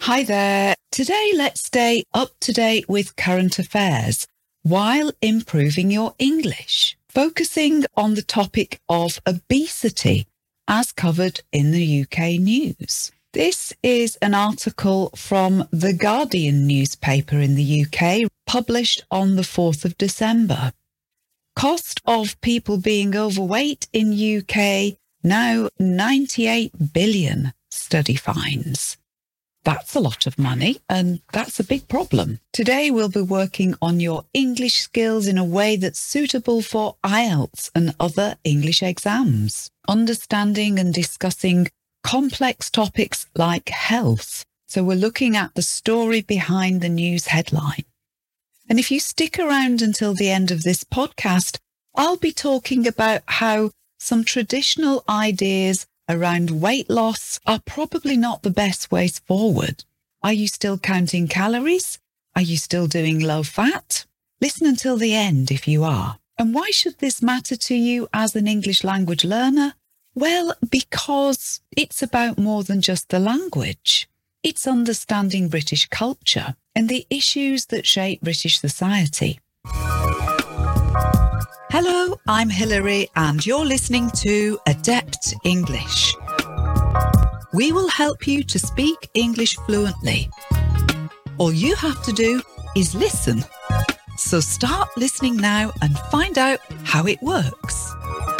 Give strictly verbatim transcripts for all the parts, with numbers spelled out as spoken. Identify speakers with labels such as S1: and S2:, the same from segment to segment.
S1: Hi there. Today, let's stay up to date with current affairs while improving your English, focusing on the topic of obesity as covered in the U K news. This is an article from The Guardian newspaper in the U K, published on the fourth of December. Cost of people being overweight in U K now ninety-eight billion, study finds. That's a lot of money, and that's a big problem. Today, we'll be working on your English skills in a way that's suitable for I E L T S and other English exams, understanding and discussing complex topics like health. So we're looking at the story behind the news headline. And if you stick around until the end of this podcast, I'll be talking about how some traditional ideas around weight loss are probably not the best ways forward. Are you still counting calories? Are you still doing low fat? Listen until the end if you are. And why should this matter to you as an English language learner? Well, because it's about more than just the language. It's understanding British culture and the issues that shape British society. Hello, I'm Hilary and you're listening to Adept English. We will help you to speak English fluently. All you have to do is listen. So start listening now and find out how it works.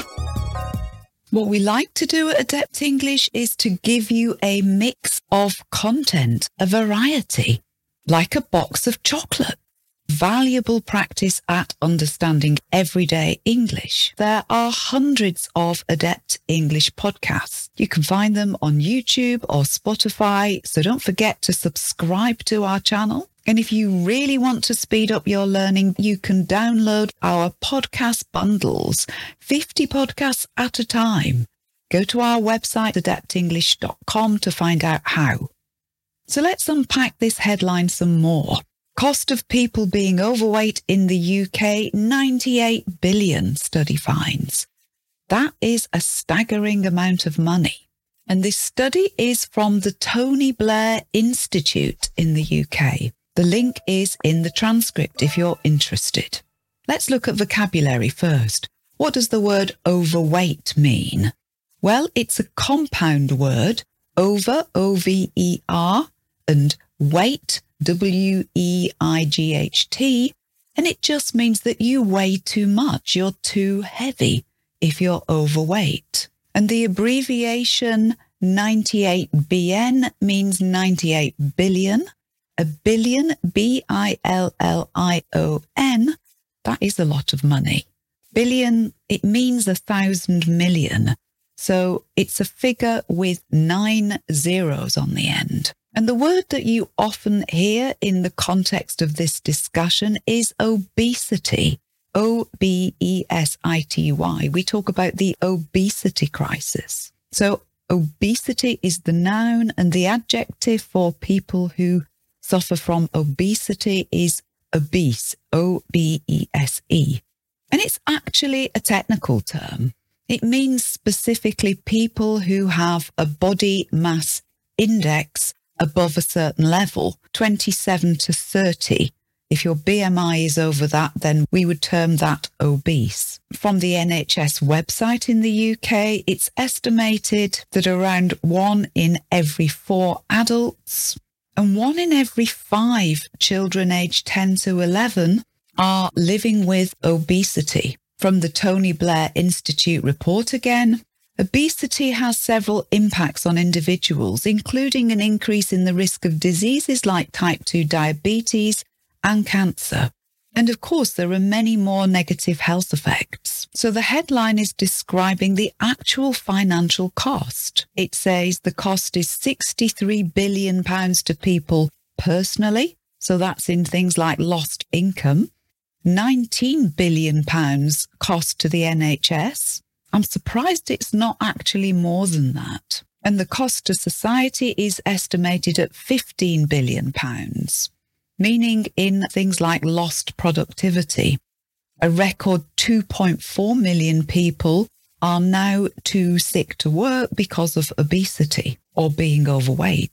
S1: What we like to do at Adept English is to give you a mix of content, a variety, like a box of chocolate. Valuable practice at understanding everyday English. There are hundreds of Adept English podcasts. You can find them on YouTube or Spotify, so don't forget to subscribe to our channel. And if you really want to speed up your learning, you can download our podcast bundles, fifty podcasts at a time. Go to our website, adept english dot com, to find out how. So let's unpack this headline some more. Cost of people being overweight in the U K, ninety-eight billion, study finds. That is a staggering amount of money. And this study is from the Tony Blair Institute in the U K. The link is in the transcript if you're interested. Let's look at vocabulary first. What does the word overweight mean? Well, it's a compound word, over, O V E R, and weight, W E I G H T, and it just means that you weigh too much, you're too heavy if you're overweight. And the abbreviation ninety-eight B N means ninety-eight billion. A billion, B I L L I O N, that is a lot of money. Billion, it means a thousand million. So it's a figure with nine zeros on the end. And the word that you often hear in the context of this discussion is obesity. O B E S I T Y. We talk about the obesity crisis. So obesity is the noun, and the adjective for people who suffer from obesity is obese, O B E S E. And it's actually a technical term. It means specifically people who have a body mass index above a certain level, twenty-seven to thirty. If your B M I is over that, then we would term that obese. From the N H S website in the U K, it's estimated that around one in every four adults and one in every five children aged ten to eleven are living with obesity. From the Tony Blair Institute report again, obesity has several impacts on individuals, including an increase in the risk of diseases like type two diabetes and cancer. And of course, there are many more negative health effects. So the headline is describing the actual financial cost. It says the cost is sixty-three billion pounds to people personally. So that's in things like lost income. nineteen billion pounds cost to the N H S. I'm surprised it's not actually more than that. And the cost to society is estimated at fifteen billion pounds. Meaning in things like lost productivity. A record two point four million people are now too sick to work because of obesity or being overweight.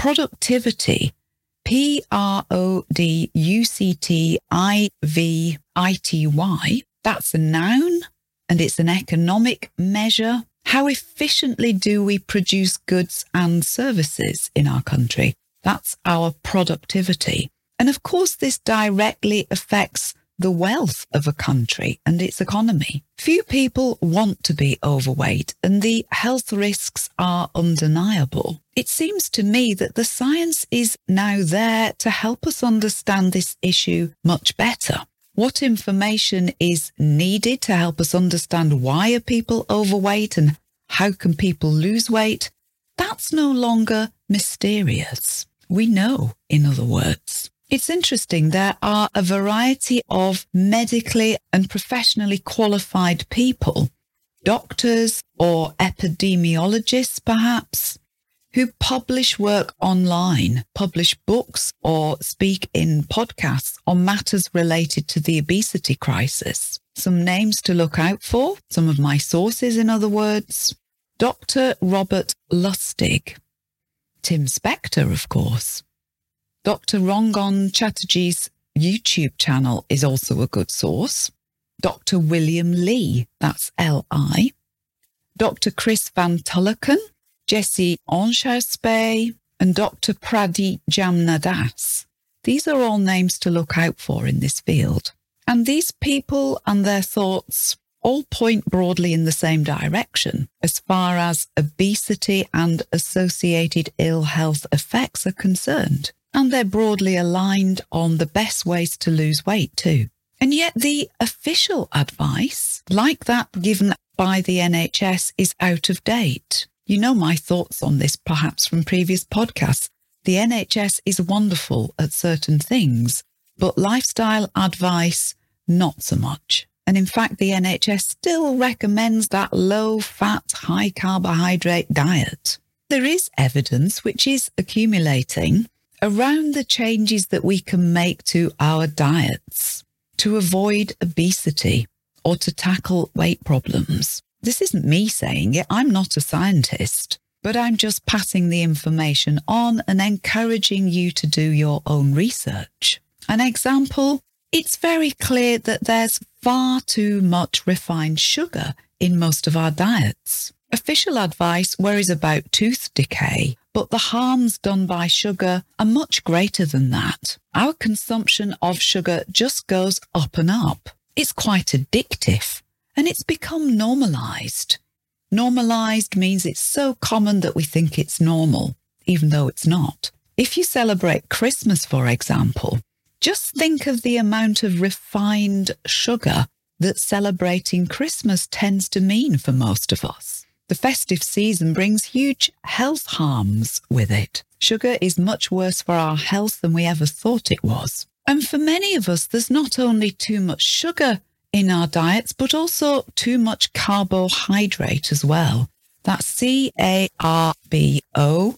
S1: productivity, P R O D U C T I V I T Y, that's a noun and it's an economic measure. How efficiently do we produce goods and services in our country? That's our productivity. And of course, this directly affects the wealth of a country and its economy. Few people want to be overweight and the health risks are undeniable. It seems to me that the science is now there to help us understand this issue much better. What information is needed to help us understand why are people overweight and how can people lose weight? That's no longer mysterious. We know, in other words. It's interesting, there are a variety of medically and professionally qualified people, doctors or epidemiologists perhaps, who publish work online, publish books or speak in podcasts on matters related to the obesity crisis. Some names to look out for, some of my sources in other words, Doctor Robert Lustig, Tim Spector of course, Doctor Rangan Chatterjee's YouTube channel is also a good source. Doctor William Lee, that's L I. Doctor Chris Van Tulleken, Jesse Onshauspay, and Doctor Pradeep Jamnadas. These are all names to look out for in this field. And these people and their thoughts all point broadly in the same direction as far as obesity and associated ill health effects are concerned. And they're broadly aligned on the best ways to lose weight too. And yet the official advice, like that given by the N H S, is out of date. You know my thoughts on this perhaps from previous podcasts. The N H S is wonderful at certain things, but lifestyle advice, not so much. And in fact, the N H S still recommends that low-fat, high-carbohydrate diet. There is evidence which is accumulating around the changes that we can make to our diets to avoid obesity or to tackle weight problems. This isn't me saying it, I'm not a scientist, but I'm just passing the information on and encouraging you to do your own research. An example, it's very clear that there's far too much refined sugar in most of our diets. Official advice worries about tooth decay, but the harms done by sugar are much greater than that. Our consumption of sugar just goes up and up. It's quite addictive, and it's become normalised. Normalised means it's so common that we think it's normal, even though it's not. If you celebrate Christmas, for example, just think of the amount of refined sugar that celebrating Christmas tends to mean for most of us. The festive season brings huge health harms with it. Sugar is much worse for our health than we ever thought it was. And for many of us, there's not only too much sugar in our diets, but also too much carbohydrate as well. That's C A R B O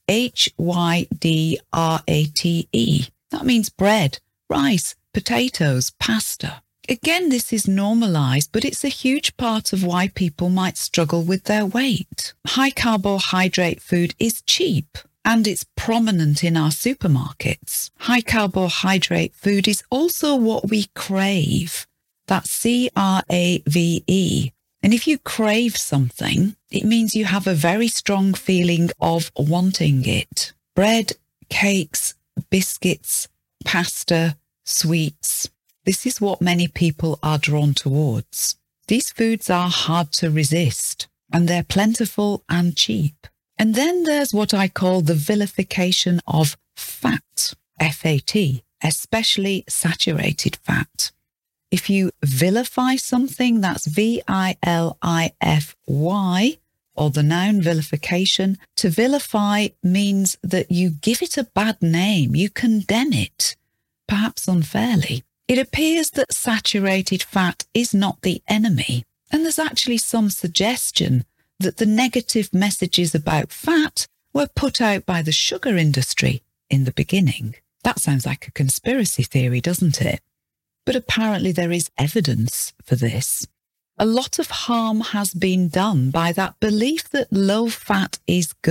S1: H Y D R A T E. That means bread, rice, potatoes, pasta. Again, this is normalised, but it's a huge part of why people might struggle with their weight. High carbohydrate food is cheap and it's prominent in our supermarkets. High carbohydrate food is also what we crave. That's C R A V E. And if you crave something, it means you have a very strong feeling of wanting it. Bread, cakes, biscuits, pasta, sweets. This is what many people are drawn towards. These foods are hard to resist, and they're plentiful and cheap. And then there's what I call the vilification of fat, F A T, especially saturated fat. If you vilify something, that's V I L I F Y, or the noun vilification. To vilify means that you give it a bad name, you condemn it, perhaps unfairly. It appears that saturated fat is not the enemy, and there's actually some suggestion that the negative messages about fat were put out by the sugar industry in the beginning. That sounds like a conspiracy theory, doesn't it? But apparently there is evidence for this. A lot of harm has been done by that belief that low fat is good.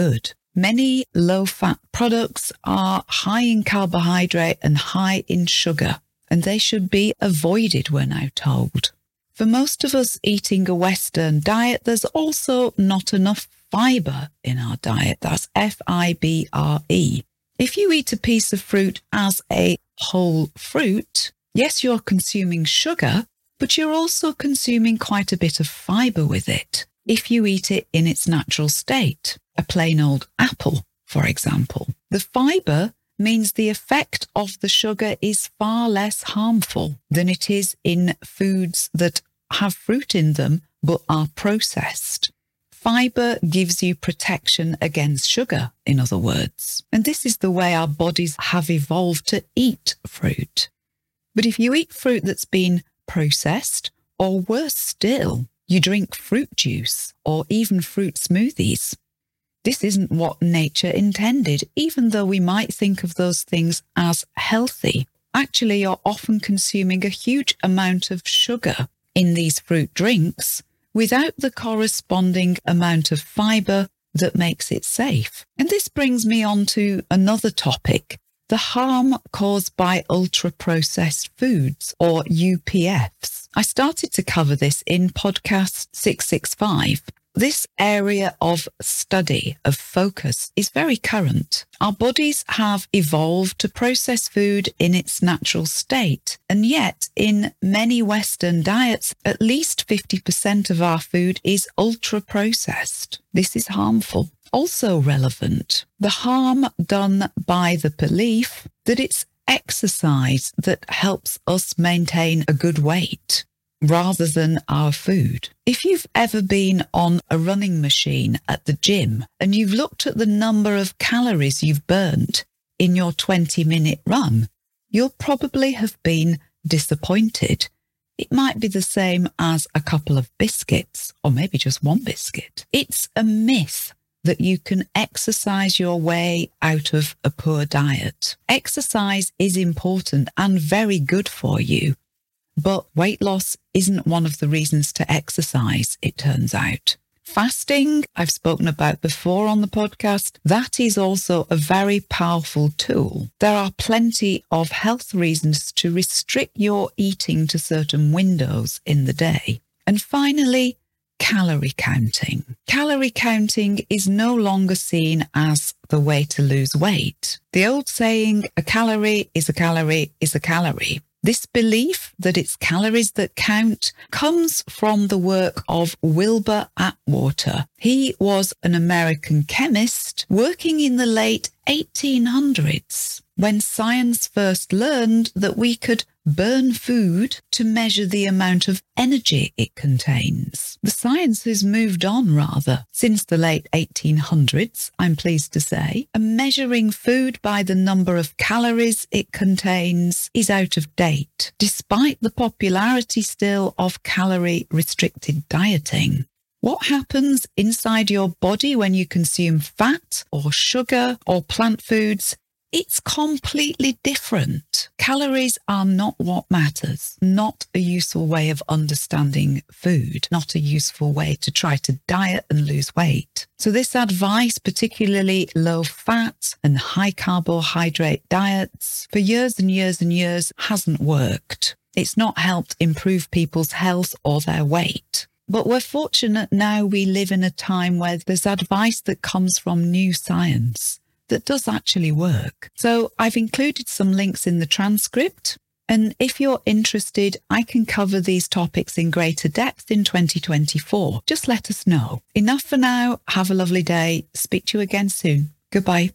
S1: Many low-fat products are high in carbohydrate and high in sugar, and they should be avoided, we're now told. For most of us eating a Western diet, there's also not enough fibre in our diet. That's F I B R E. If you eat a piece of fruit as a whole fruit, yes, you're consuming sugar, but you're also consuming quite a bit of fibre with it. If you eat it in its natural state, a plain old apple, for example, the fibre means the effect of the sugar is far less harmful than it is in foods that have fruit in them but are processed. Fibre gives you protection against sugar, in other words. And this is the way our bodies have evolved to eat fruit. But if you eat fruit that's been processed, or worse still, you drink fruit juice or even fruit smoothies, this isn't what nature intended, even though we might think of those things as healthy. Actually, you're often consuming a huge amount of sugar in these fruit drinks without the corresponding amount of fibre that makes it safe. And this brings me on to another topic, the harm caused by ultra-processed foods, or U P Fs. I started to cover this in podcast six sixty-five. This area of study, of focus, is very current. Our bodies have evolved to process food in its natural state, and yet in many Western diets, at least fifty percent of our food is ultra-processed. This is harmful. Also relevant, the harm done by the belief that it's exercise that helps us maintain a good weight, rather than our food. If you've ever been on a running machine at the gym and you've looked at the number of calories you've burnt in your twenty minute run, you'll probably have been disappointed. It might be the same as a couple of biscuits, or maybe just one biscuit. It's a myth that you can exercise your way out of a poor diet. Exercise is important and very good for you. But weight loss isn't one of the reasons to exercise, it turns out. Fasting, I've spoken about before on the podcast, that is also a very powerful tool. There are plenty of health reasons to restrict your eating to certain windows in the day. And finally, calorie counting. Calorie counting is no longer seen as the way to lose weight. The old saying, a calorie is a calorie is a calorie. This belief that it's calories that count comes from the work of Wilbur Atwater. He was an American chemist working in the late eighteen hundreds when science first learned that we could burn food to measure the amount of energy it contains. The science has moved on rather since the late eighteen hundreds, I'm pleased to say, and measuring food by the number of calories it contains is out of date, despite the popularity still of calorie-restricted dieting. What happens inside your body when you consume fat or sugar or plant foods? It's completely different. Calories are not what matters, not a useful way of understanding food, not a useful way to try to diet and lose weight. So this advice, particularly low fat and high carbohydrate diets, for years and years and years hasn't worked. It's not helped improve people's health or their weight. But we're fortunate now we live in a time where there's advice that comes from new science that does actually work. So I've included some links in the transcript. And if you're interested, I can cover these topics in greater depth in twenty twenty-four. Just let us know. Enough for now. Have a lovely day. Speak to you again soon. Goodbye.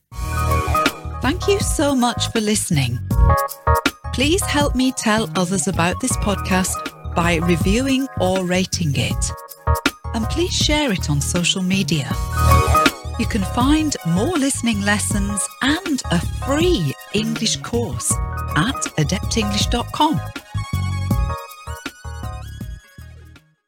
S1: Thank you so much for listening. Please help me tell others about this podcast by reviewing or rating it. And please share it on social media. You can find more listening lessons and a free English course at adept english dot com.